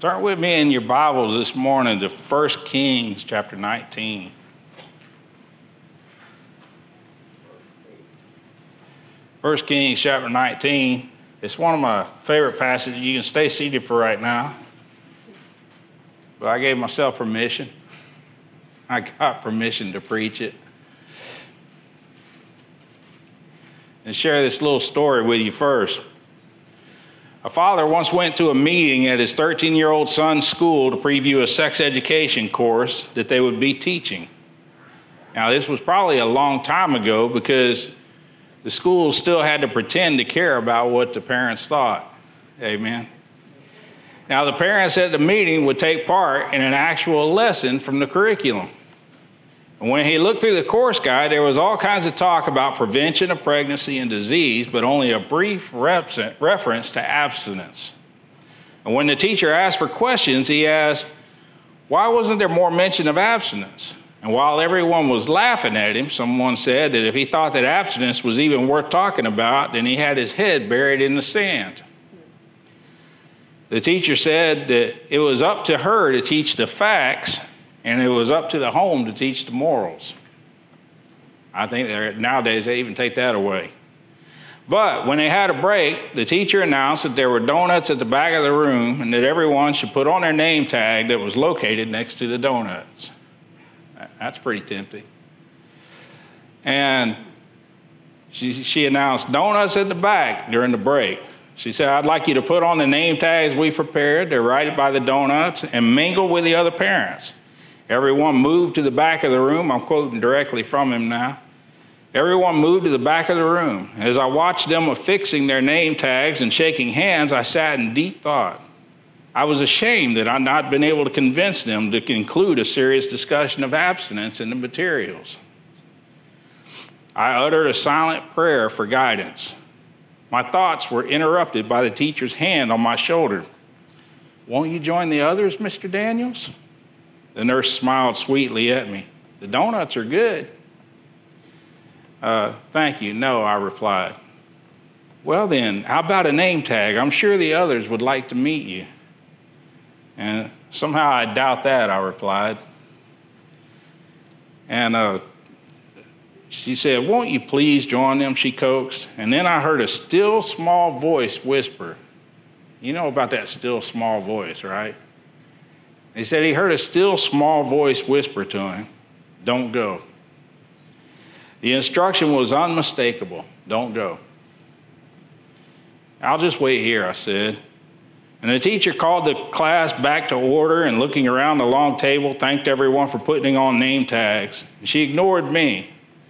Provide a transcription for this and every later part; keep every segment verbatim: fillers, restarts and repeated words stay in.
Turn with me in your Bibles this morning to First Kings chapter nineteen. First Kings chapter nineteen. It's one of my favorite passages. You can stay seated for right now. But I gave myself permission. I got permission to preach it. And share this little story with you first. A father once went to a meeting at his thirteen-year-old son's school to preview a sex education course that they would be teaching. Now, this was probably a long time ago because the school still had to pretend to care about what the parents thought. Amen. Now, the parents at the meeting would take part in an actual lesson from the curriculum. And when he looked through the course guide, there was all kinds of talk about prevention of pregnancy and disease, but only a brief reference to abstinence. And when the teacher asked for questions, he asked, why wasn't there more mention of abstinence? And while everyone was laughing at him, someone said that if he thought that abstinence was even worth talking about, then he had his head buried in the sand. The teacher said that it was up to her to teach the facts, and it was up to the home to teach the morals. I think that nowadays they even take that away. But when they had a break, the teacher announced that there were donuts at the back of the room and that everyone should put on their name tag that was located next to the donuts. That's pretty tempting. And she, she announced donuts at the back during the break. She said, I'd like you to put on the name tags we prepared. They're right by the donuts and mingle with the other parents. Everyone moved to the back of the room. I'm quoting directly from him now. Everyone moved to the back of the room. As I watched them affixing their name tags and shaking hands, I sat in deep thought. I was ashamed that I'd not been able to convince them to include a serious discussion of abstinence in the materials. I uttered a silent prayer for guidance. My thoughts were interrupted by the teacher's hand on my shoulder. Won't you join the others, Mister Daniels? The nurse smiled sweetly at me. The donuts are good. Uh, thank you. No, I replied. Well then, how about a name tag? I'm sure the others would like to meet you. And somehow I doubt that, I replied. And uh, she said, won't you please join them, she coaxed. And then I heard a still small voice whisper. You know about that still small voice, right? He said he heard a still small voice whisper to him, don't go. The instruction was unmistakable, don't go. I'll just wait here, I said. And the teacher called the class back to order and looking around the long table, thanked everyone for putting on name tags. She ignored me.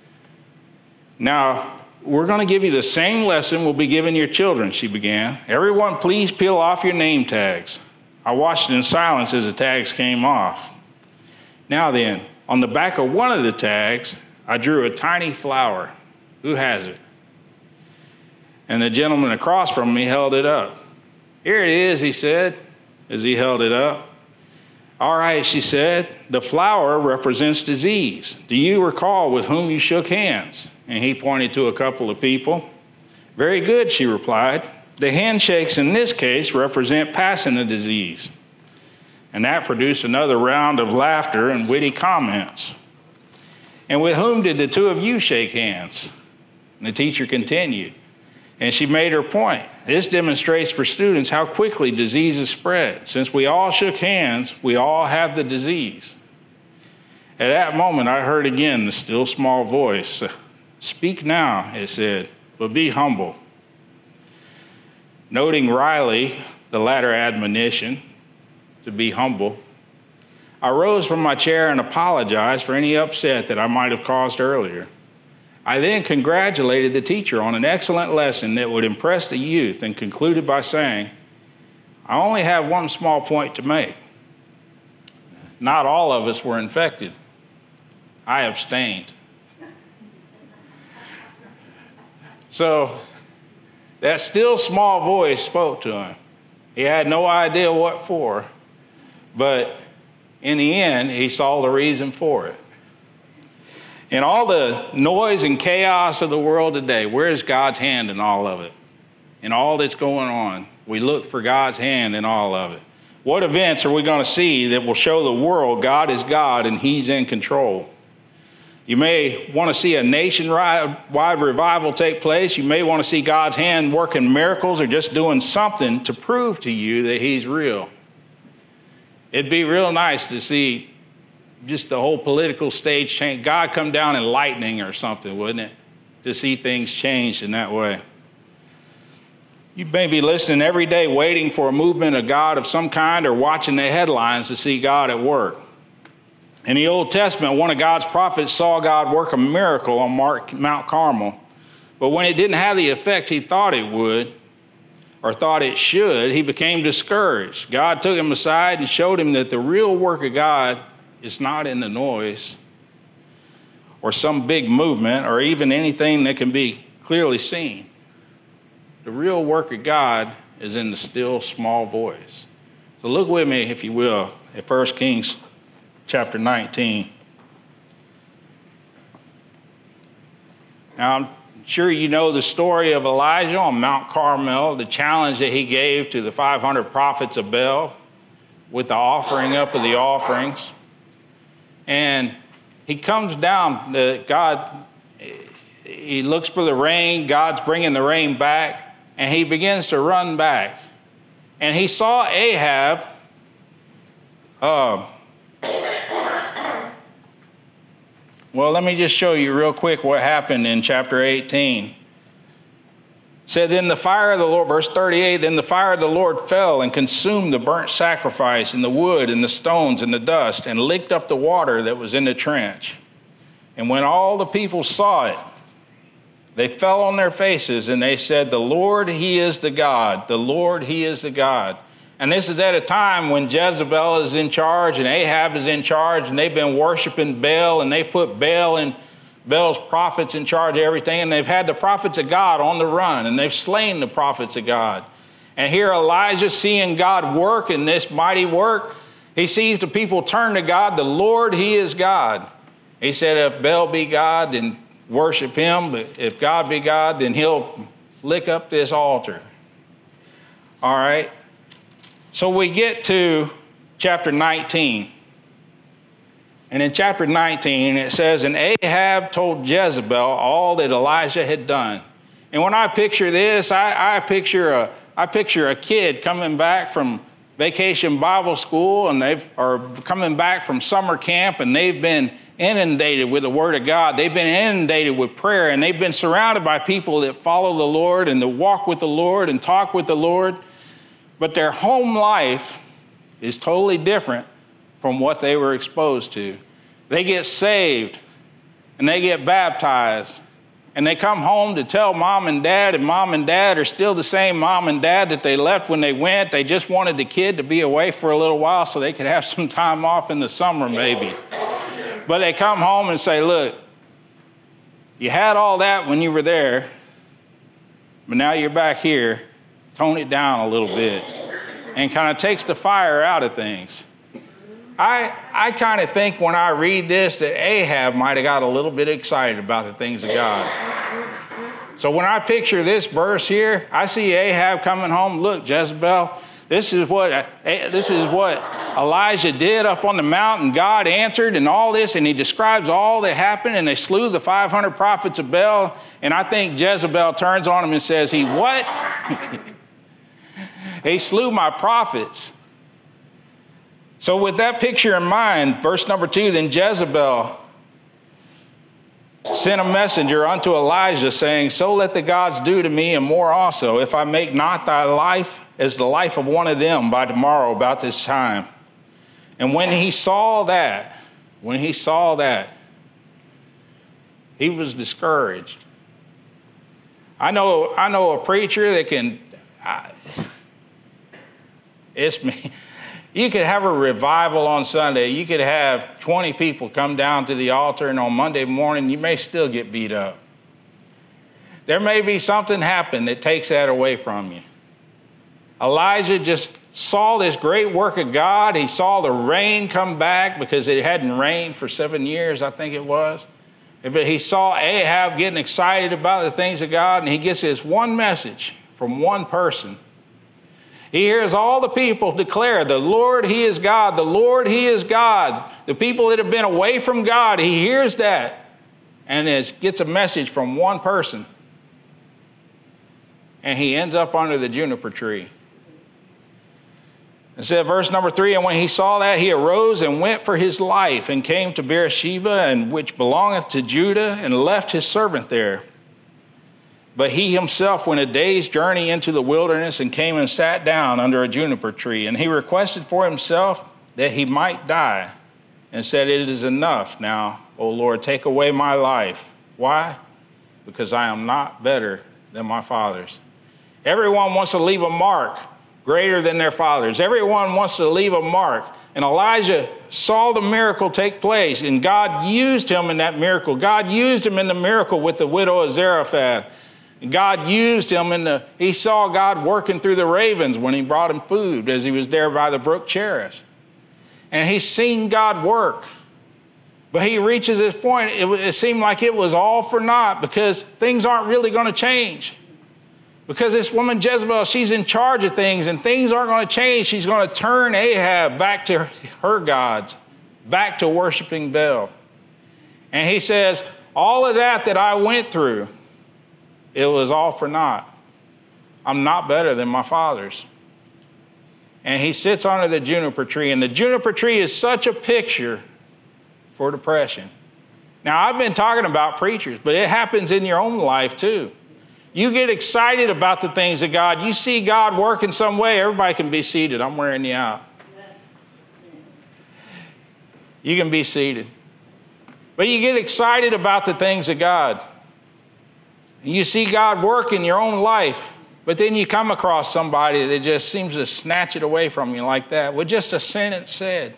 Now, we're going to give you the same lesson we'll be giving your children, she began. Everyone, please peel off your name tags. I watched in silence as the tags came off. Now then, on the back of one of the tags, I drew a tiny flower. Who has it? And the gentleman across from me held it up. Here it is, he said, as he held it up. All right, she said, the flower represents disease. Do you recall with whom you shook hands? And he pointed to a couple of people. Very good, she replied. The handshakes in this case represent passing the disease. And that produced another round of laughter and witty comments. And with whom did the two of you shake hands? And the teacher continued. And she made her point. This demonstrates for students how quickly disease is spread. Since we all shook hands, we all have the disease. At that moment, I heard again the still small voice. Speak now, it said, but be humble. Noting Riley, the latter admonition, to be humble, I rose from my chair and apologized for any upset that I might have caused earlier. I then congratulated the teacher on an excellent lesson that would impress the youth and concluded by saying, I only have one small point to make. Not all of us were infected. I abstained. So that still small voice spoke to him. He had no idea what for, but in the end, he saw the reason for it. In all the noise and chaos of the world today, where is God's hand in all of it? In all that's going on, we look for God's hand in all of it. What events are we going to see that will show the world God is God and he's in control? You may want to see a nationwide revival take place. You may want to see God's hand working miracles or just doing something to prove to you that he's real. It'd be real nice to see just the whole political stage change. God come down in lightning or something, wouldn't it? To see things change in that way. You may be listening every day waiting for a movement of God of some kind or watching the headlines to see God at work. In the Old Testament, one of God's prophets saw God work a miracle on Mount Carmel, but when it didn't have the effect he thought it would or thought it should, he became discouraged. God took him aside and showed him that the real work of God is not in the noise or some big movement or even anything that can be clearly seen. The real work of God is in the still small voice. So look with me, if you will, at First Kings chapter nineteen. Now, I'm sure you know the story of Elijah on Mount Carmel, the challenge that he gave to the five hundred prophets of Baal with the offering up of the offerings. And he comes down, the, God, he looks for the rain, God's bringing the rain back, and he begins to run back. And he saw Ahab uh, Well, let me just show you real quick what happened in chapter eighteen. It said, then the fire of the Lord, verse thirty-eight, then the fire of the Lord fell and consumed the burnt sacrifice and the wood and the stones and the dust and licked up the water that was in the trench. And when all the people saw it, they fell on their faces and they said, the Lord, he is the God. The Lord, he is the God. And this is at a time when Jezebel is in charge and Ahab is in charge, and they've been worshiping Baal, and they've put Baal and Baal's prophets in charge of everything, and they've had the prophets of God on the run, and they've slain the prophets of God. And here Elijah, seeing God work in this mighty work, he sees the people turn to God. The Lord, he is God. He said, if Baal be God, then worship him. But if God be God, then he'll lick up this altar. All right. So we get to chapter nineteen. And in chapter nineteen, it says, and Ahab told Jezebel all that Elijah had done. And when I picture this, I, I picture a I picture a kid coming back from vacation Bible school, and they've are coming back from summer camp, and they've been inundated with the Word of God. They've been inundated with prayer, and they've been surrounded by people that follow the Lord and that walk with the Lord and talk with the Lord. But their home life is totally different from what they were exposed to. They get saved and they get baptized and they come home to tell mom and dad, and mom and dad are still the same mom and dad that they left when they went. They just wanted the kid to be away for a little while so they could have some time off in the summer maybe. But they come home and say, look, you had all that when you were there, but now you're back here. Tone it down a little bit, and kind of takes the fire out of things. I I kind of think when I read this that Ahab might have got a little bit excited about the things of God. So when I picture this verse here, I see Ahab coming home. Look, Jezebel, this is what this is what Elijah did up on the mountain. God answered and all this, and he describes all that happened, and they slew the five hundred prophets of Baal. And I think Jezebel turns on him and says, he what? He slew my prophets. So with that picture in mind, verse number two, then Jezebel sent a messenger unto Elijah, saying, so let the gods do to me and more also, if I make not thy life as the life of one of them by tomorrow about this time. And when he saw that, when he saw that, he was discouraged. I know, I know a preacher that can... I, It's me. You could have a revival on Sunday. You could have twenty people come down to the altar, and on Monday morning, you may still get beat up. There may be something happen that takes that away from you. Elijah just saw this great work of God. He saw the rain come back because it hadn't rained for seven years, I think it was. But he saw Ahab getting excited about the things of God, and he gets this one message from one person. He hears all the people declare, the Lord, he is God. The Lord, he is God. The people that have been away from God, he hears that. And it gets a message from one person. And he ends up under the juniper tree. It said, verse number three, and when he saw that, he arose and went for his life and came to Beersheba, and which belongeth to Judah, and left his servant there. But he himself went a day's journey into the wilderness and came and sat down under a juniper tree. And he requested for himself that he might die, and said, it is enough now, O Lord, take away my life. Why? Because I am not better than my fathers. Everyone wants to leave a mark greater than their fathers. Everyone wants to leave a mark. And Elijah saw the miracle take place, and God used him in that miracle. God used him in the miracle with the widow of Zarephath. And God used him in the, he saw God working through the ravens when he brought him food as he was there by the brook Cherith. And he's seen God work. But he reaches this point, it, it seemed like it was all for naught because things aren't really going to change. Because this woman Jezebel, she's in charge of things, and things aren't going to change. She's going to turn Ahab back to her gods, back to worshiping Baal. And he says, all of that that I went through, it was all for naught. I'm not better than my fathers. And he sits under the juniper tree, and the juniper tree is such a picture for depression. Now, I've been talking about preachers, but it happens in your own life too. You get excited about the things of God. You see God work in some way. Everybody can be seated. I'm wearing you out. You can be seated. But you get excited about the things of God. You see God work in your own life. But then you come across somebody that just seems to snatch it away from you like that with just a sentence said.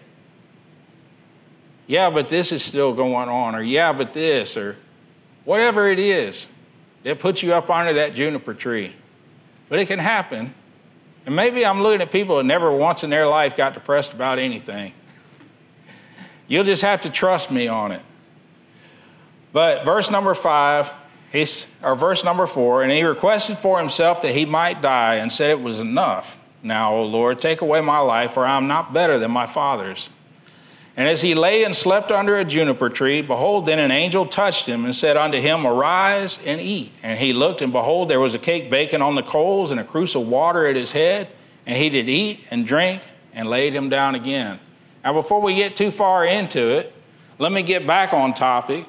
Yeah, but this is still going on. Or yeah, but this. Or whatever it is. It puts you up under that juniper tree. But it can happen. And maybe I'm looking at people that never once in their life got depressed about anything. You'll just have to trust me on it. But verse number five, he's, or verse number four, and he requested for himself that he might die and said it was enough. Now, O Lord, take away my life, for I am not better than my fathers. And as he lay and slept under a juniper tree, behold, then an angel touched him and said unto him, arise and eat. And he looked, and behold, there was a cake baking on the coals and a cruse of water at his head. And he did eat and drink and laid him down again. Now, before we get too far into it, let me get back on topic.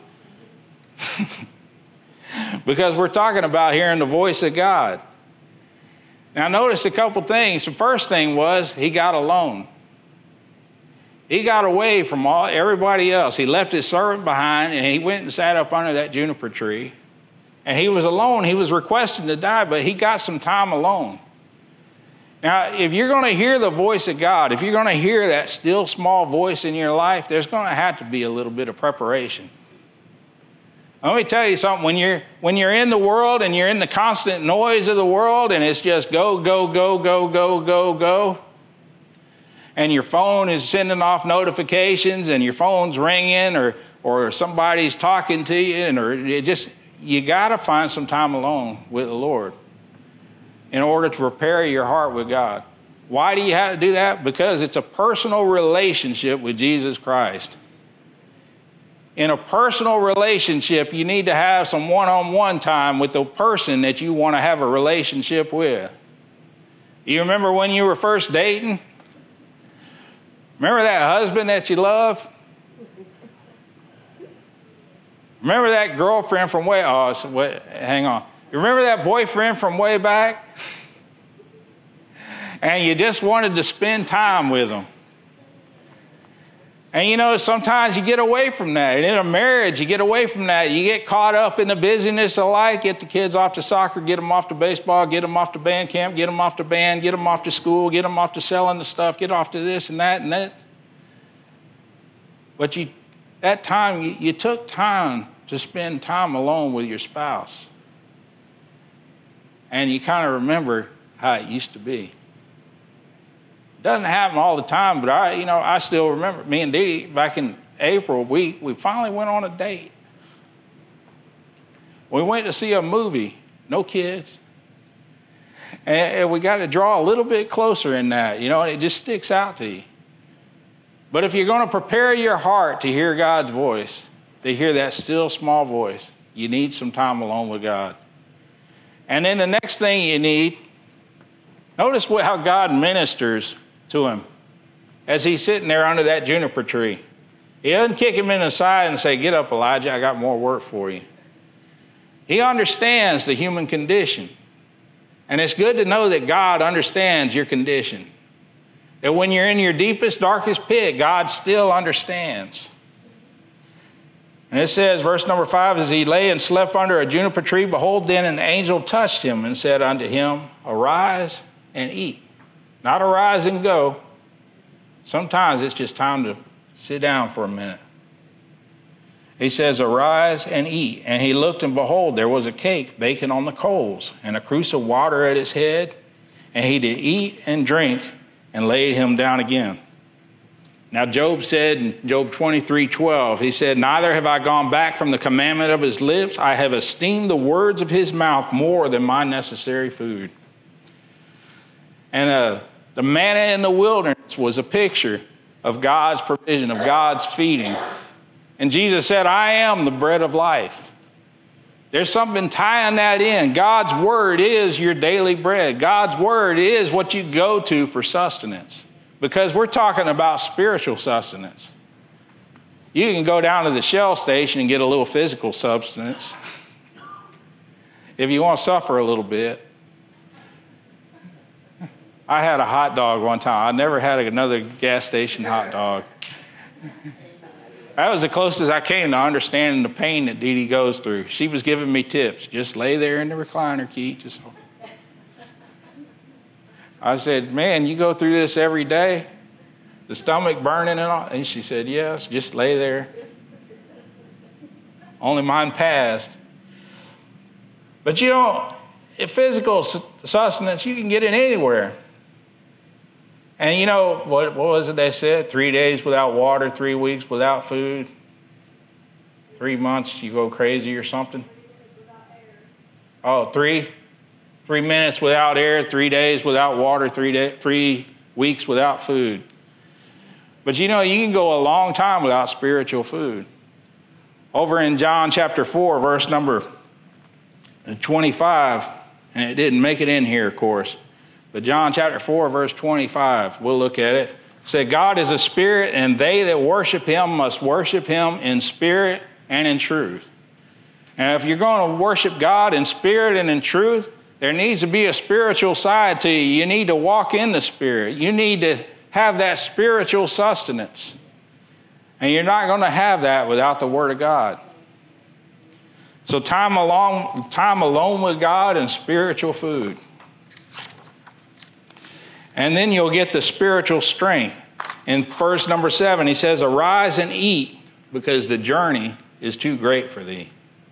Because we're talking about hearing the voice of God. Now, notice a couple things. The first thing was he got alone. He got away from all everybody else. He left his servant behind, and he went and sat up under that juniper tree. And he was alone. He was requesting to die, but he got some time alone. Now, if you're going to hear the voice of God, if you're going to hear that still small voice in your life, there's going to have to be a little bit of preparation. Let me tell you something. When you're, when you're in the world and you're in the constant noise of the world, and it's just go, go, go, go, go, go, go, and your phone is sending off notifications and your phone's ringing or or somebody's talking to you, and or it just, you got to find some time alone with the Lord in order to prepare your heart with God. Why do you have to do that? Because it's a personal relationship with Jesus Christ. In a personal relationship, you need to have some one-on-one time with the person that you want to have a relationship with. You remember when you were first dating? Remember that husband that you love? Remember that girlfriend from way, oh, so wait, hang on. You remember that boyfriend from way back? And you just wanted to spend time with him. And you know, sometimes you get away from that. And in a marriage, you get away from that. You get caught up in the busyness of life, get the kids off to soccer, get them off to baseball, get them off to band camp, get them off to band, get them off to school, get them off to selling the stuff, get off to this and that and that. But you, that time, you, you took time to spend time alone with your spouse. And you kind of remember how it used to be. Doesn't happen all the time, but I, you know, I still remember me and Dee Dee back in April, we, we finally went on a date. We went to see a movie, no kids. And we got to draw a little bit closer in that, you know, and it just sticks out to you. But if you're going to prepare your heart to hear God's voice, to hear that still small voice, you need some time alone with God. And then the next thing you need, notice what, how God ministers to him as he's sitting there under that juniper tree. He doesn't kick him in the side and say, get up, Elijah, I got more work for you. He understands the human condition. And it's good to know that God understands your condition. That when you're in your deepest, darkest pit, God still understands. And it says, verse number five, as he lay and slept under a juniper tree, behold, then an angel touched him and said unto him, arise and eat. Not arise and go. Sometimes it's just time to sit down for a minute. He says, arise and eat. And he looked, and behold, there was a cake baking on the coals, and a cruse of water at his head. And he did eat and drink, and laid him down again. Now Job said in Job twenty-three twelve, he said, neither have I gone back from the commandment of his lips. I have esteemed the words of his mouth more than my necessary food. And uh, the manna in the wilderness was a picture of God's provision, of God's feeding. And Jesus said, I am the bread of life. There's something tying that in. God's word is your daily bread. God's word is what you go to for sustenance. Because we're talking about spiritual sustenance. You can go down to the Shell station and get a little physical substance if you want to suffer a little bit. I had a hot dog one time. I never had another gas station hot dog. That was the closest I came to understanding the pain that Dee Dee goes through. She was giving me tips. Just lay there in the recliner, Keith. Just. I said, man, you go through this every day? The stomach burning and all? And she said, yes, just lay there. Only mine passed. But you know, physical sustenance, you can get it anywhere. And you know, what, what was it they said? Three days without water, three weeks without food. Three months, you go crazy or something. Oh, three? Three minutes without air, three days without water, three, day, three weeks without food. But you know, you can go a long time without spiritual food. Over in John chapter four, verse number twenty-five, and it didn't make it in here, of course. But John chapter four, verse twenty-five, we'll look at it. It said, God is a spirit, and they that worship him must worship him in spirit and in truth. And if you're going to worship God in spirit and in truth, there needs to be a spiritual side to you. You need to walk in the spirit. You need to have that spiritual sustenance. And you're not going to have that without the word of God. So time alone, time alone with God and spiritual food. And then you'll get the spiritual strength. In verse number seven, he says, arise and eat, because the journey is too great for thee.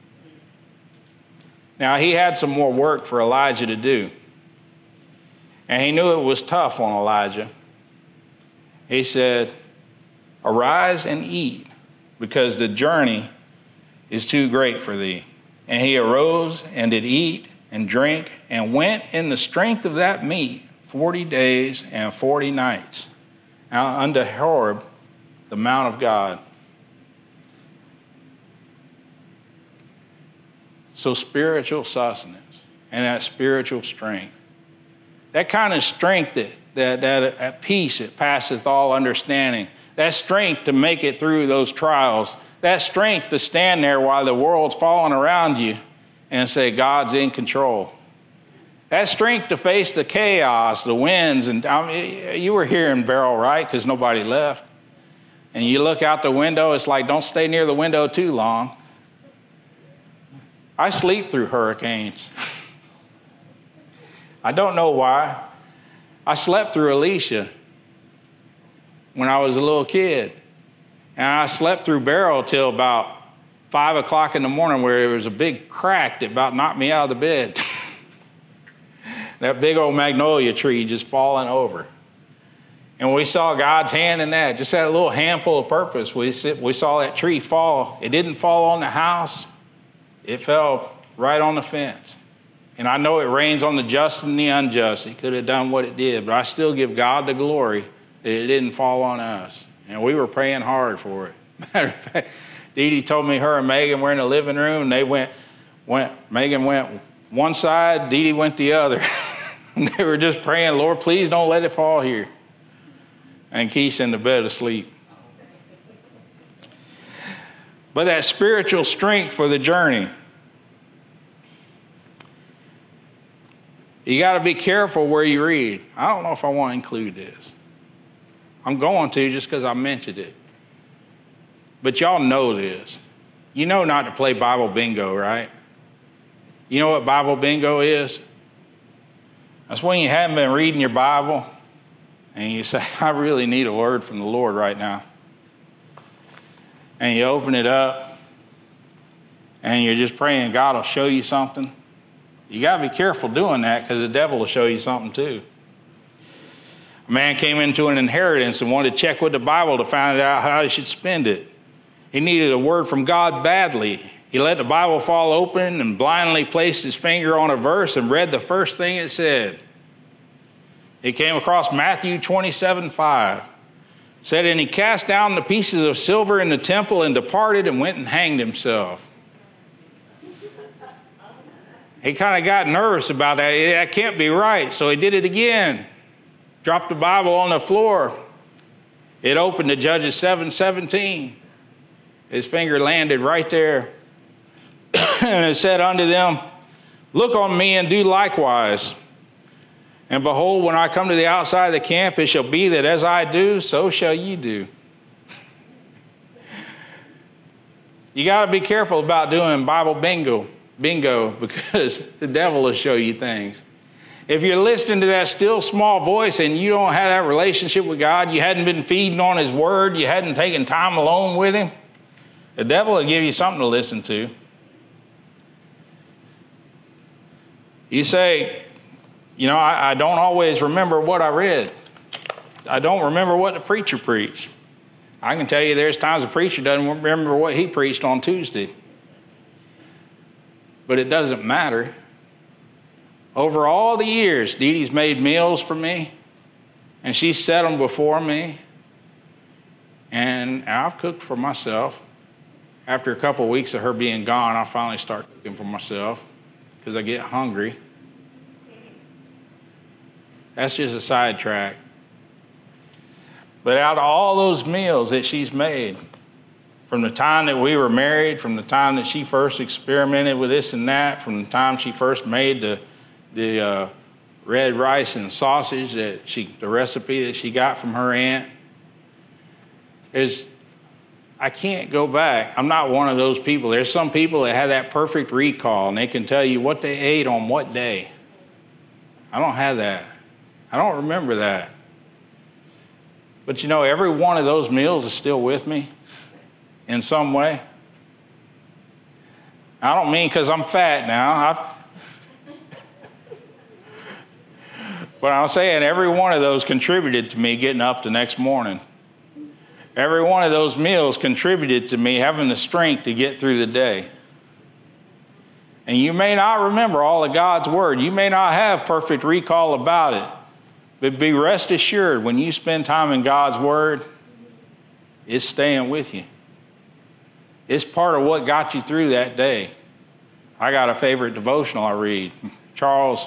Now, he had some more work for Elijah to do. And he knew it was tough on Elijah. He said, arise and eat, because the journey is too great for thee. And he arose and did eat and drink and went in the strength of that meat forty days and forty nights out unto Horeb, the mount of God. So spiritual sustenance and that spiritual strength. That kind of strength that, that, that at peace that passeth all understanding. That strength to make it through those trials. That strength to stand there while the world's falling around you and say, God's in control. That strength to face the chaos, the winds. And I mean, you were here in Beryl, right? Because nobody left. And you look out the window, it's like, don't stay near the window too long. I sleep through hurricanes. I don't know why. I slept through Alicia when I was a little kid. And I slept through Beryl till about five o'clock in the morning, where there was a big crack that about knocked me out of the bed. That big old magnolia tree just falling over. And we saw God's hand in that, just that little handful of purpose. We, we saw that tree fall. It didn't fall on the house. It fell right on the fence. And I know it rains on the just and the unjust. It could have done what it did, but I still give God the glory that it didn't fall on us. And we were praying hard for it. Matter of fact, Dee Dee told me her and Megan were in the living room, and they went, went Megan went one side, Dee Dee went the other. And they were just praying, Lord, please don't let it fall here. And Keith's in the bed asleep. But that spiritual strength for the journey. You got to be careful where you read. I don't know if I want to include this. I'm going to just because I mentioned it. But y'all know this. You know not to play Bible bingo, right? You know what Bible bingo is? That's when you haven't been reading your Bible and you say, I really need a word from the Lord right now. And you open it up and you're just praying God will show you something. You got to be careful doing that because the devil will show you something too. A man came into an inheritance and wanted to check with the Bible to find out how he should spend it. He needed a word from God badly. He let the Bible fall open and blindly placed his finger on a verse and read the first thing it said. He came across Matthew twenty-seven five. It said, and he cast down the pieces of silver in the temple and departed and went and hanged himself. He kind of got nervous about that. That can't be right. So he did it again. Dropped the Bible on the floor. It opened to Judges seven seventeen. His finger landed right there. And it said unto them, look on me and do likewise. And behold, when I come to the outside of the camp, it shall be that as I do, so shall ye do. You got to be careful about doing Bible bingo, bingo, because the devil will show you things. If you're listening to that still small voice and you don't have that relationship with God, you hadn't been feeding on his word, you hadn't taken time alone with him, the devil will give you something to listen to. You say, you know, I, I don't always remember what I read. I don't remember what the preacher preached. I can tell you there's times the preacher doesn't remember what he preached on Tuesday. But it doesn't matter. Over all the years, Dee Dee's made meals for me, and she set them before me, and I've cooked for myself. After a couple of weeks of her being gone, I finally start cooking for myself because I get hungry. That's just a sidetrack. But out of all those meals that she's made, from the time that we were married, from the time that she first experimented with this and that, from the time she first made the the uh, red rice and sausage that she, the recipe that she got from her aunt, is I can't go back. I'm not one of those people. There's some people that have that perfect recall and they can tell you what they ate on what day. I don't have that. I don't remember that. But you know, every one of those meals is still with me in some way. I don't mean because I'm fat now. I've, but I'm saying every one of those contributed to me getting up the next morning. Every one of those meals contributed to me having the strength to get through the day. And you may not remember all of God's word. You may not have perfect recall about it. But be rest assured, when you spend time in God's word, it's staying with you. It's part of what got you through that day. I got a favorite devotional I read. Charles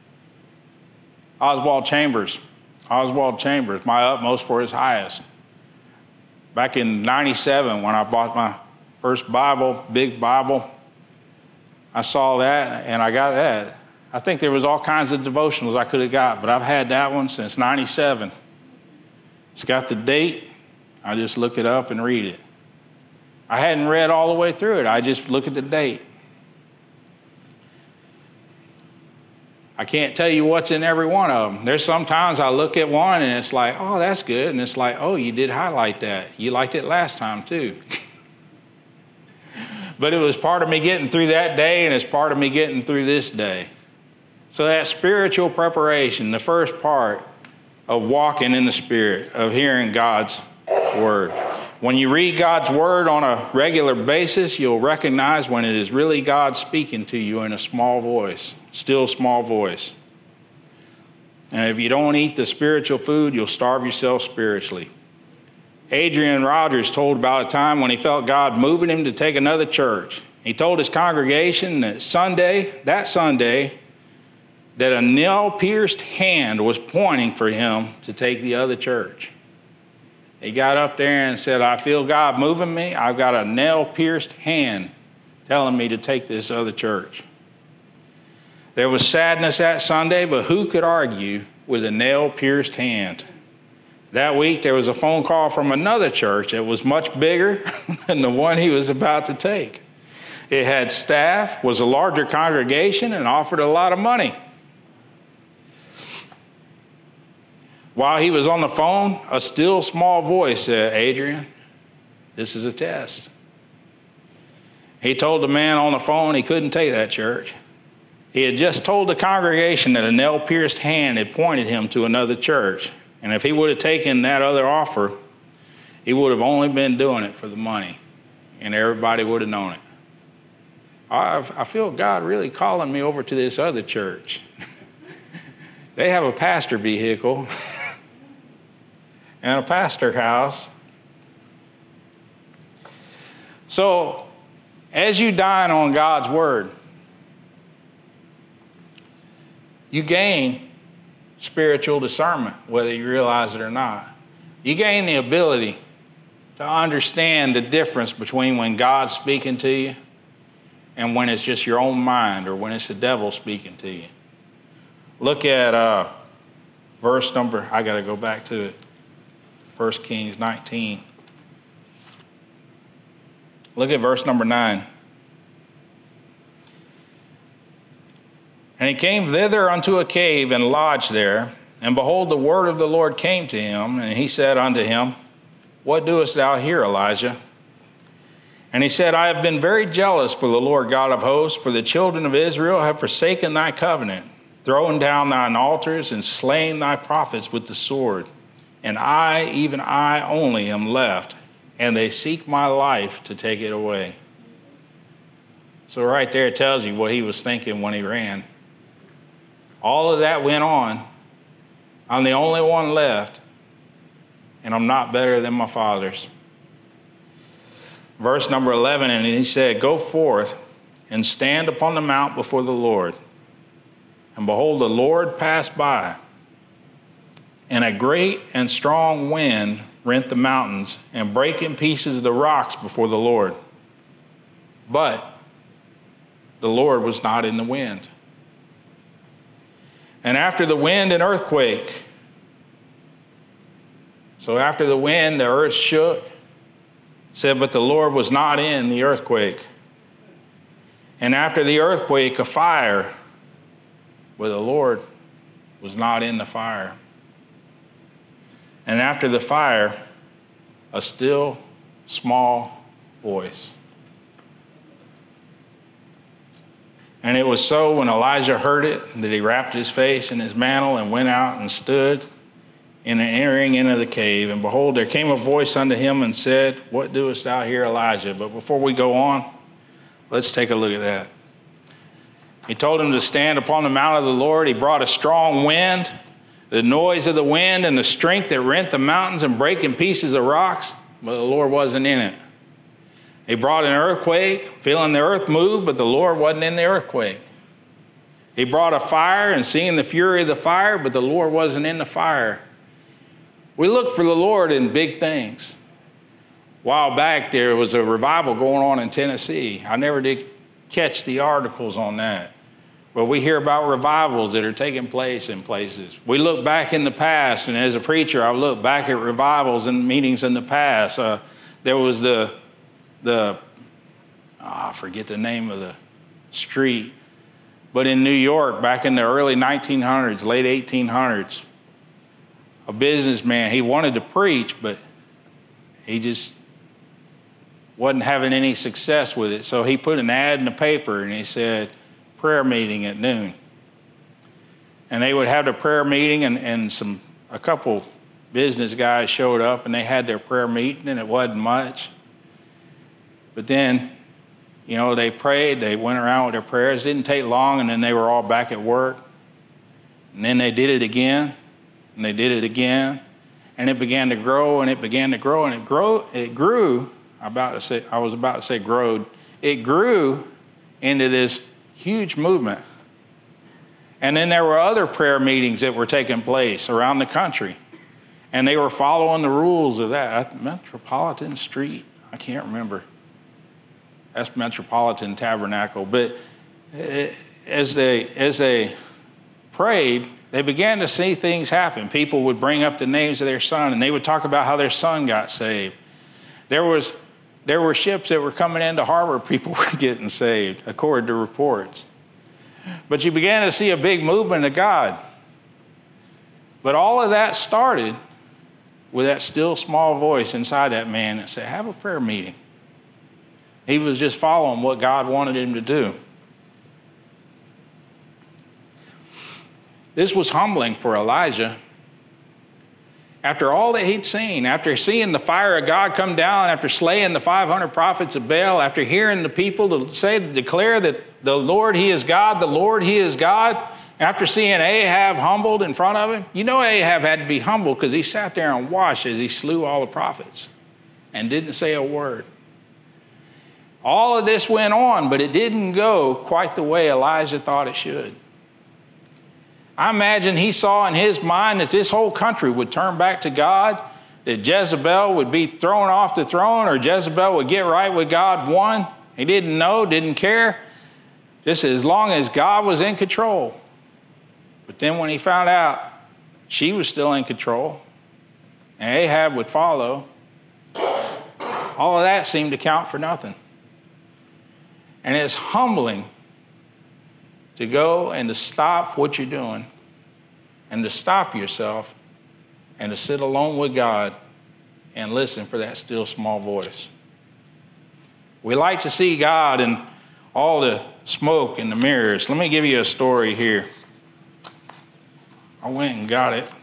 Oswald Chambers. Oswald Chambers, my utmost for his highest. Back in ninety-seven, when I bought my first Bible, big Bible, I saw that and I got that. I think there was all kinds of devotionals I could have got, but I've had that one since ninety-seven. It's got the date. I just look it up and read it. I hadn't read all the way through it. I just look at the date. I can't tell you what's in every one of them. There's sometimes I look at one and it's like, oh, that's good. And it's like, oh, you did highlight that. You liked it last time too. But it was part of me getting through that day and it's part of me getting through this day. So that spiritual preparation, the first part of walking in the Spirit, of hearing God's word. When you read God's word on a regular basis, you'll recognize when it is really God speaking to you in a small voice. still small voice. And if you don't eat the spiritual food, you'll starve yourself spiritually. Adrian Rogers told about a time when he felt God moving him to take another church. He told his congregation that Sunday, that Sunday, that a nail-pierced hand was pointing for him to take the other church. He got up there and said, I feel God moving me. I've got a nail-pierced hand telling me to take this other church. There was sadness that Sunday, but who could argue with a nail-pierced hand? That week, there was a phone call from another church that was much bigger than the one he was about to take. It had staff, was a larger congregation, and offered a lot of money. While he was on the phone, a still small voice said, Adrian, this is a test. He told the man on the phone he couldn't take that church. He had just told the congregation that a nail-pierced hand had pointed him to another church. And if he would have taken that other offer, he would have only been doing it for the money. And everybody would have known it. I've, I feel God really calling me over to this other church. They have a pastor vehicle and a pastor house. So, as you dine on God's word, you gain spiritual discernment, whether you realize it or not. You gain the ability to understand the difference between when God's speaking to you and when it's just your own mind or when it's the devil speaking to you. Look at uh, verse number, I got to go back to it, First Kings nineteen. Look at verse number nine. And he came thither unto a cave and lodged there. And behold, the word of the Lord came to him. And he said unto him, What doest thou here, Elijah? And he said, I have been very jealous for the Lord God of hosts, for the children of Israel have forsaken thy covenant, thrown down thine altars, and slain thy prophets with the sword. And I, even I only, am left, and they seek my life to take it away. So right there it tells you what he was thinking when he ran. All of that went on. I'm the only one left, and I'm not better than my fathers. Verse number eleven, and he said, Go forth and stand upon the mount before the Lord. And behold, the Lord passed by, and a great and strong wind rent the mountains and brake in pieces the rocks before the Lord. But the Lord was not in the wind. And after the wind, an earthquake. So after the wind, the earth shook. Said, but the Lord was not in the earthquake. And after the earthquake, a fire. But the Lord was not in the fire. And after the fire, a still small voice. And it was so when Elijah heard it that he wrapped his face in his mantle and went out and stood in the entering into the cave. And behold, there came a voice unto him and said, What doest thou here, Elijah? But before we go on, let's take a look at that. He told him to stand upon the mount of the Lord. He brought a strong wind, the noise of the wind and the strength that rent the mountains and break in pieces the rocks, but the Lord wasn't in it. He brought an earthquake, feeling the earth move, but the Lord wasn't in the earthquake. He brought a fire and seeing the fury of the fire, but the Lord wasn't in the fire. We look for the Lord in big things. A while back, there was a revival going on in Tennessee. I never did catch the articles on that. But we hear about revivals that are taking place in places. We look back in the past, and as a preacher, I look back at revivals and meetings in the past. Uh, there was the, the oh, I forget the name of the street, but in New York, back in the early nineteen hundreds, late eighteen hundreds, a businessman, he wanted to preach, but he just wasn't having any success with it. So he put an ad in the paper, and he said, prayer meeting at noon. And they would have the prayer meeting, and, and some a couple business guys showed up, and they had their prayer meeting, and it wasn't much. But then You know, they prayed, they went around with their prayers. It didn't take long, and then they were all back at work. And then they did it again, and they did it again. And it began to grow, and it began to grow, and it grow. It grew. I'm about to say, I was about to say growed. It grew into this huge movement. And then there were other prayer meetings that were taking place around the country. And they were following the rules of that. Metropolitan Street, I can't remember. That's Metropolitan Tabernacle. But as they, as they prayed, they began to see things happen. People would bring up the names of their son, and they would talk about how their son got saved. There was, there were ships that were coming into harbor. People were getting saved, according to reports. But you began to see a big movement of God. But all of that started with that still small voice inside that man that said, have a prayer meeting. He was just following what God wanted him to do. This was humbling for Elijah. After all that he'd seen, after seeing the fire of God come down, after slaying the five hundred prophets of Baal, after hearing the people to say, declare that the Lord, he is God, the Lord, he is God, after seeing Ahab humbled in front of him, you know Ahab had to be humbled because he sat there and watched as he slew all the prophets and didn't say a word. All of this went on, but it didn't go quite the way Elijah thought it should. I imagine he saw in his mind that this whole country would turn back to God, that Jezebel would be thrown off the throne, or Jezebel would get right with God. One, he didn't know, didn't care, just as long as God was in control. But then when he found out she was still in control and Ahab would follow, all of that seemed to count for nothing. And it's humbling to go and to stop what you're doing and to stop yourself and to sit alone with God and listen for that still small voice. We like to see God in all the smoke and the mirrors. Let me give you a story here. I went and got it.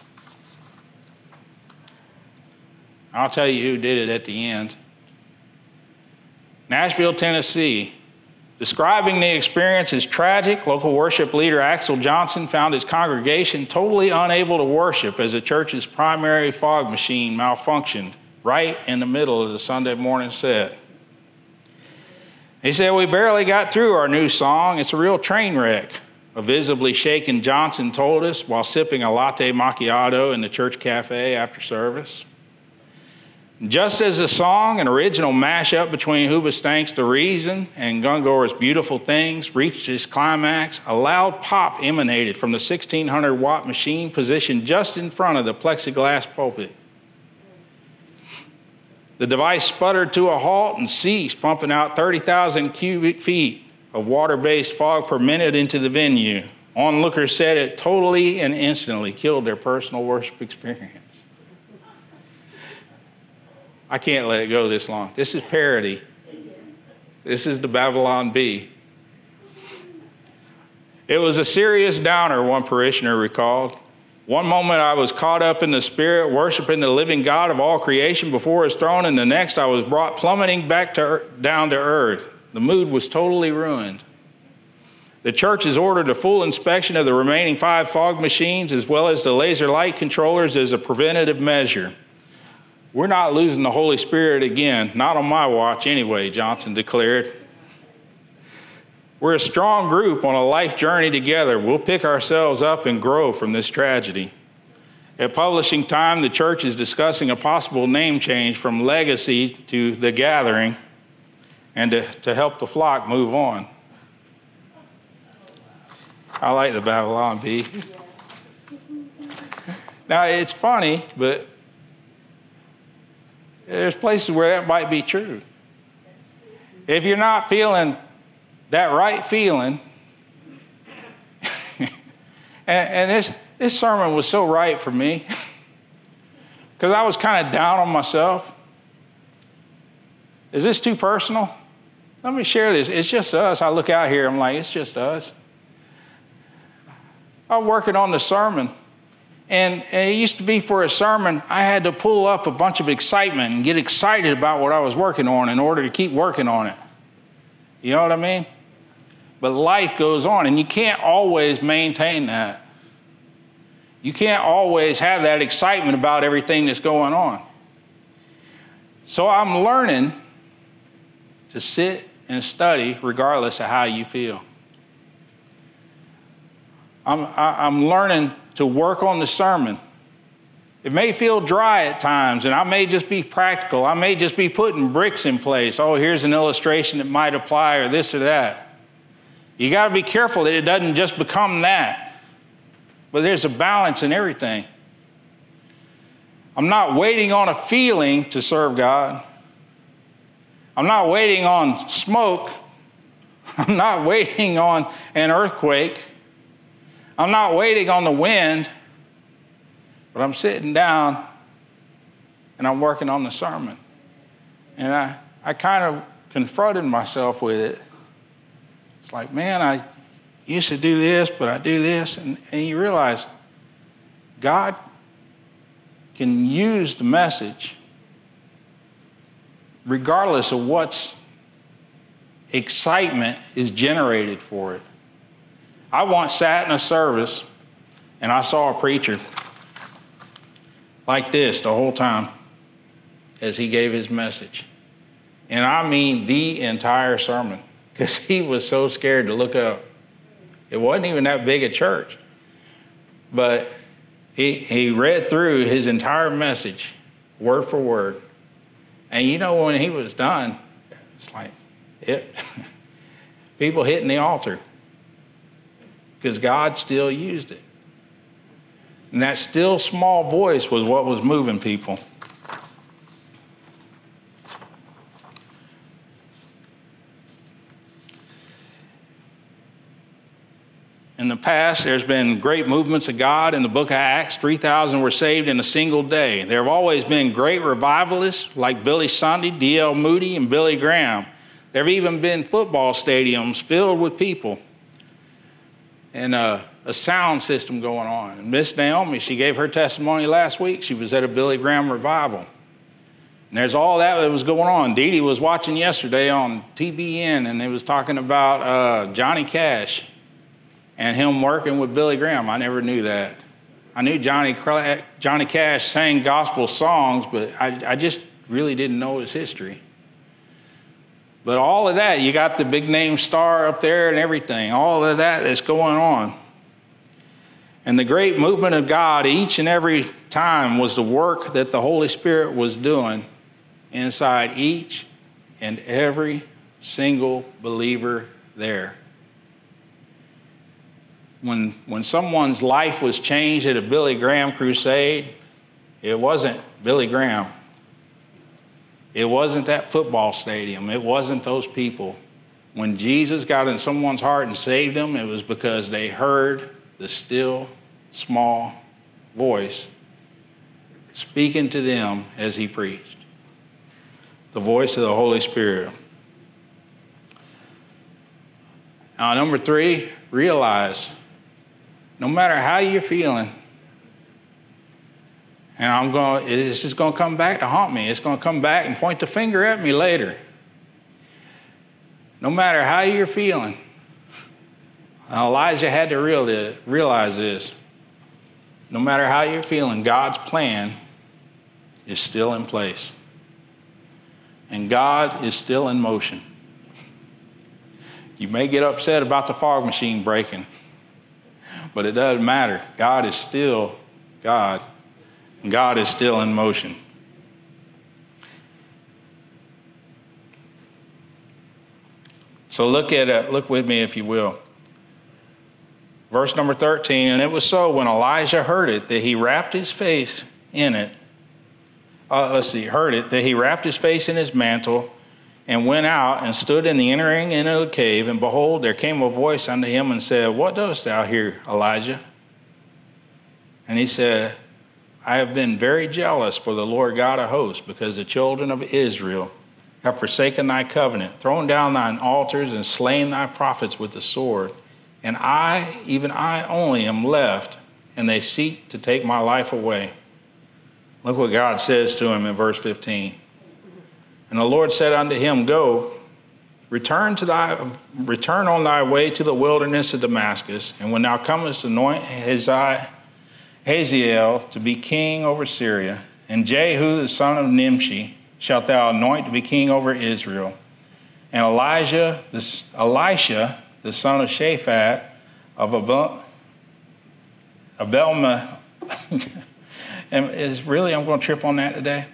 I'll tell you who did it at the end. Nashville, Tennessee. Describing the experience as tragic, local worship leader Axel Johnson found his congregation totally unable to worship as the church's primary fog machine malfunctioned right in the middle of the Sunday morning set. He said, we barely got through our new song. It's a real train wreck. A visibly shaken Johnson told us while sipping a latte macchiato in the church cafe after service. Just as the song, an original mashup between Hoobastank's The Reason and Gungor's Beautiful Things, reached its climax, a loud pop emanated from the sixteen hundred watt machine positioned just in front of the plexiglass pulpit. The device sputtered to a halt and ceased, pumping out thirty thousand cubic feet of water-based fog per minute into the venue. Onlookers said it totally and instantly killed their personal worship experience. I can't let it go this long. This is parody. This is the Babylon Bee. It was a serious downer, one parishioner recalled. One moment I was caught up in the spirit, worshiping the living God of all creation before his throne, and the next I was brought plummeting back to down to earth. The mood was totally ruined. The church has ordered a full inspection of the remaining five fog machines as well as the laser light controllers as a preventative measure. We're not losing the Holy Spirit again, not on my watch anyway, Johnson declared. We're a strong group on a life journey together. We'll pick ourselves up and grow from this tragedy. At publishing time, the church is discussing a possible name change from Legacy to The Gathering and to, to help the flock move on. I like the Babylon Bee. Now, it's funny, but there's places where that might be true. If you're not feeling that right feeling, and, and this, this sermon was so right for me, because I was kind of down on myself. Is this too personal? Let me share this. It's just us. I look out here, I'm like, it's just us. I was working on the sermon. And, and it used to be for a sermon, I had to pull up a bunch of excitement and get excited about what I was working on in order to keep working on it. You know what I mean? But life goes on, and you can't always maintain that. You can't always have that excitement about everything that's going on. So I'm learning to sit and study regardless of how you feel. I'm, I'm learning to work on the sermon. It may feel dry at times, and I may just be practical. I may just be putting bricks in place. Oh, here's an illustration that might apply, or this or that. You got to be careful that it doesn't just become that. But there's a balance in everything. I'm not waiting on a feeling to serve God. I'm not waiting on smoke. I'm not waiting on an earthquake. I'm not waiting on the wind. But I'm sitting down and I'm working on the sermon. And I, I kind of confronted myself with it. It's like, man, I used to do this, but I do this. And, and you realize God can use the message regardless of what's excitement is generated for it. I once sat in a service and I saw a preacher like this the whole time as he gave his message. And I mean the entire sermon, because he was so scared to look up. It wasn't even that big a church. But he, he read through his entire message, word for word. And you know, when he was done, it's like it, people hitting the altar, because God still used it. And that still small voice was what was moving people. In the past, there's been great movements of God. In the book of Acts, three thousand were saved in a single day. There have always been great revivalists like Billy Sunday, D L Moody, and Billy Graham. There have even been football stadiums filled with people. And uh, a sound system going on. And Miss Naomi, she gave her testimony last week. She was at a Billy Graham revival. And there's all that that was going on. Dee Dee was watching yesterday on T B N, and they was talking about uh, Johnny Cash and him working with Billy Graham. I never knew that. I knew Johnny Johnny Cash sang gospel songs, but I, I just really didn't know his history. But all of that, you got the big name star up there and everything. All of that that's going on. And the great movement of God each and every time was the work that the Holy Spirit was doing inside each and every single believer there. When, when someone's life was changed at a Billy Graham crusade, it wasn't Billy Graham. It wasn't that football stadium. It wasn't those people. When Jesus got in someone's heart and saved them, it was because they heard the still, small voice speaking to them as he preached. The voice of the Holy Spirit. Now, number three, realize no matter how you're feeling, and I'm going, it's just going to come back to haunt me. It's going to come back and point the finger at me later. No matter how you're feeling, Elijah had to realize this. No matter how you're feeling, God's plan is still in place. And God is still in motion. You may get upset about the fog machine breaking, but it doesn't matter. God is still God. And God is still in motion. So look at it, look with me if you will. Verse number thirteen, and it was so when Elijah heard it that he wrapped his face in it. Uh, let's see, heard it that he wrapped his face in his mantle and went out and stood in the entering into the cave. And behold, there came a voice unto him and said, What doest thou here, Elijah? And he said, I have been very jealous for the Lord God of hosts, because the children of Israel have forsaken thy covenant, thrown down thine altars, and slain thy prophets with the sword. And I, even I only, am left, and they seek to take my life away. Look what God says to him in verse fifteen. And the Lord said unto him, Go, Return to thy return on thy way to the wilderness of Damascus, and when thou comest, anoint Hazael to be king over Syria, and Jehu the son of Nimshi shalt thou anoint to be king over Israel, and Elijah the, Elisha the son of Shaphat of Abel, Abelma. And is really I'm going to trip on that today.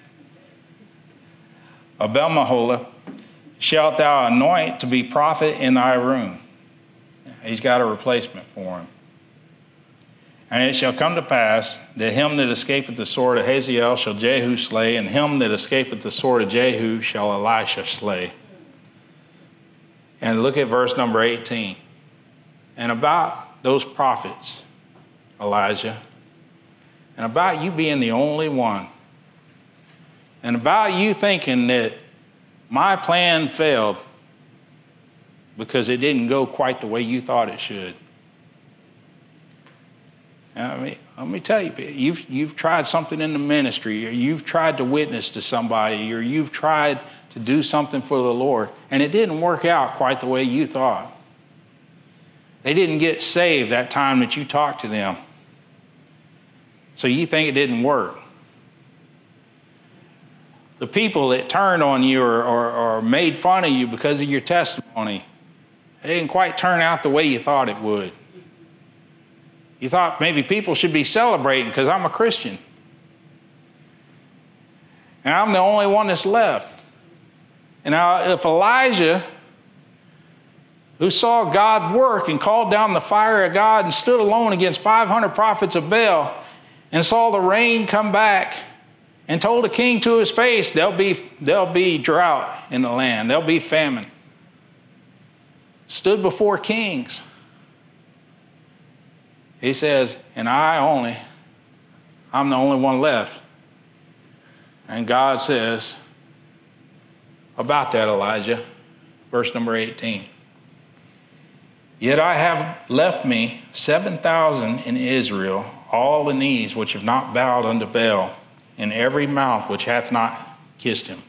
Abel-Maholah shalt thou anoint to be prophet in thy room. He's got a replacement for him. And it shall come to pass that him that escapeth the sword of Hazael shall Jehu slay, and him that escapeth the sword of Jehu shall Elisha slay. And look at verse number eighteen. And about those prophets, Elijah, and about you being the only one, and about you thinking that my plan failed because it didn't go quite the way you thought it should. I mean, let me tell you, you've, you've tried something in the ministry, or you've tried to witness to somebody, or you've tried to do something for the Lord, and it didn't work out quite the way you thought. They didn't get saved that time that you talked to them. So you think it didn't work. The people that turned on you or, or, or made fun of you because of your testimony, it didn't quite turn out the way you thought it would. You thought maybe people should be celebrating because I'm a Christian. And I'm the only one that's left. And now if Elijah, who saw God work and called down the fire of God and stood alone against five hundred prophets of Baal and saw the rain come back, and told the king to his face, there'll be, there'll be drought in the land. There'll be famine. Stood before kings. He says, and I only, I'm the only one left. And God says about that, Elijah, verse number eighteen. Yet I have left me seven thousand in Israel, all the knees which have not bowed unto Baal, in every mouth which hath not kissed him.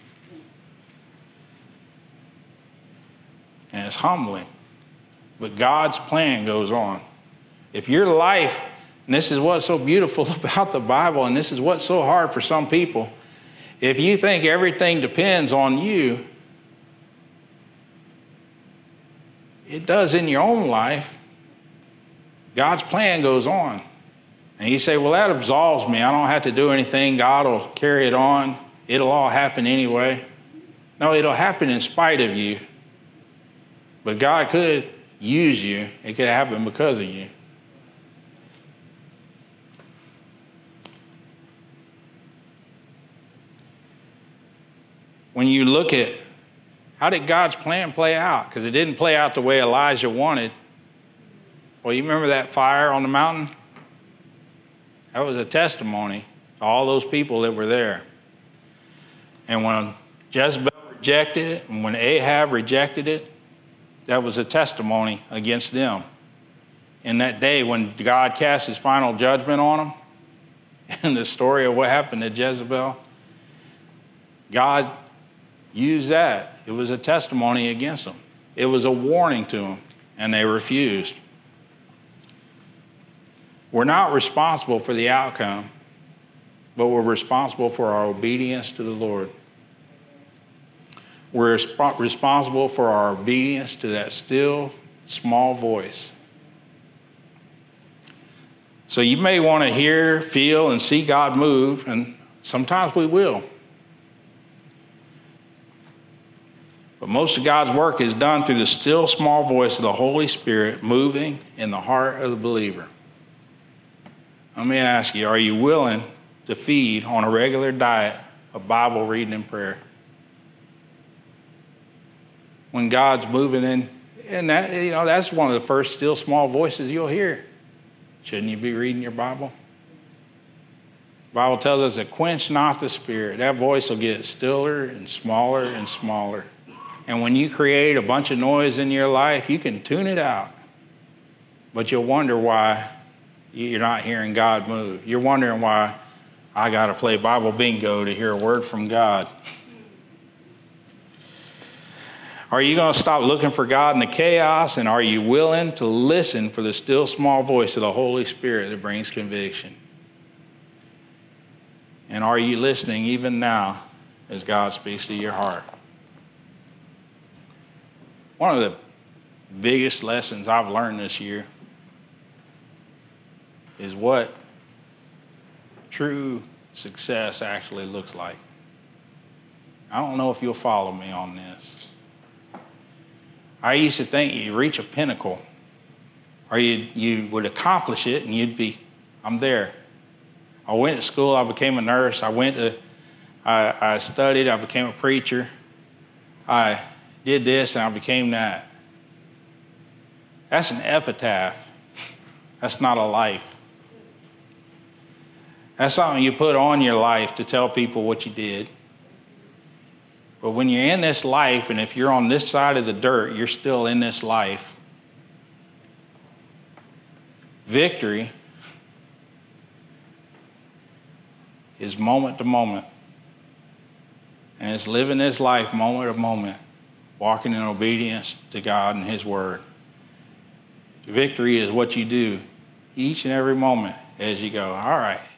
And it's humbling. But God's plan goes on. If your life, and this is what's so beautiful about the Bible, and this is what's so hard for some people, if you think everything depends on you, it does in your own life. God's plan goes on. And you say, well, that absolves me. I don't have to do anything. God will carry it on. It'll all happen anyway. No, it'll happen in spite of you. But God could use you. It could happen because of you. When you look at how did God's plan play out? Because it didn't play out the way Elijah wanted. Well, you remember that fire on the mountain? That was a testimony to all those people that were there. And when Jezebel rejected it, and when Ahab rejected it, that was a testimony against them. In that day when God cast his final judgment on them, and the story of what happened to Jezebel, God used that. It was a testimony against them. It was a warning to them, and they refused. We're not responsible for the outcome, but we're responsible for our obedience to the Lord. We're resp- responsible for our obedience to that still, small voice. So you may want to hear, feel, and see God move, and sometimes we will. But most of God's work is done through the still, small voice of the Holy Spirit moving in the heart of the believer. Let me ask you, are you willing to feed on a regular diet of Bible reading and prayer? When God's moving in, and that, you know, that's one of the first still small voices you'll hear. Shouldn't you be reading your Bible? The Bible tells us to quench not the spirit. That voice will get stiller and smaller and smaller. And when you create a bunch of noise in your life, you can tune it out. But you'll wonder why you're not hearing God move. You're wondering why I got to play Bible bingo to hear a word from God. Are you going to stop looking for God in the chaos? And are you willing to listen for the still small voice of the Holy Spirit that brings conviction? And are you listening even now as God speaks to your heart? One of the biggest lessons I've learned this year is what true success actually looks like. I don't know if you'll follow me on this. I used to think you reach a pinnacle, or you you would accomplish it, and you'd be, I'm there. I went to school. I became a nurse. I went to, I, I studied. I became a preacher. I did this, and I became that. That's an epitaph. That's not a life. That's something you put on your life to tell people what you did. But when you're in this life, and if you're on this side of the dirt, you're still in this life. Victory is moment to moment. And it's living this life moment to moment, walking in obedience to God and His Word. Victory is what you do each and every moment as you go. All right.